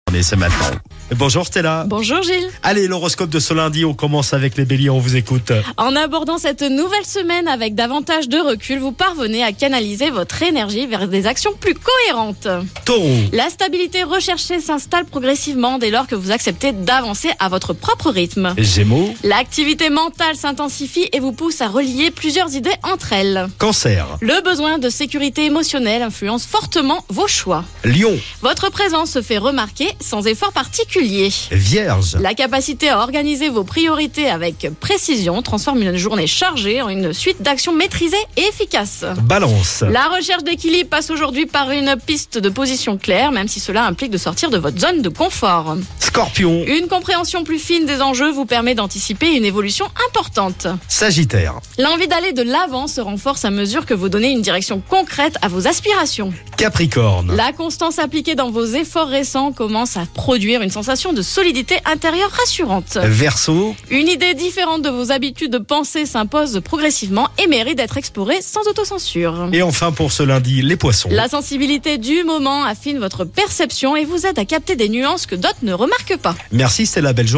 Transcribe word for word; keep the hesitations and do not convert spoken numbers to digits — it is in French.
On est, c'est maintenant. Bonjour Stella. Bonjour Gilles. Allez, l'horoscope de ce lundi, on commence avec les béliers, on vous écoute. En abordant cette nouvelle semaine avec davantage de recul, vous parvenez à canaliser votre énergie vers des actions plus cohérentes. Taureau. La stabilité recherchée s'installe progressivement dès lors que vous acceptez d'avancer à votre propre rythme. Gémeaux. L'activité mentale s'intensifie et vous pousse à relier plusieurs idées entre elles. Cancer. Le besoin de sécurité émotionnelle influence fortement vos choix. Lion. Votre présence se fait remarquer sans effort particulier. Vierge. La capacité à organiser vos priorités avec précision transforme une journée chargée en une suite d'actions maîtrisées et efficaces. Balance. La recherche d'équilibre passe aujourd'hui par une piste de position claire, même si cela implique de sortir de votre zone de confort. Scorpion. Une compréhension plus fine des enjeux vous permet d'anticiper une évolution importante. Sagittaire. L'envie d'aller de l'avant se renforce à mesure que vous donnez une direction concrète à vos aspirations. Capricorne. La constance appliquée dans vos efforts récents commence à produire une sensation de solidité intérieure rassurante. Verseau. Une idée différente de vos habitudes de pensée s'impose progressivement et mérite d'être explorée sans autocensure. Et enfin pour ce lundi, les poissons. La sensibilité du moment affine votre perception et vous aide à capter des nuances que d'autres ne remarquent pas. Merci Stella, belle journée.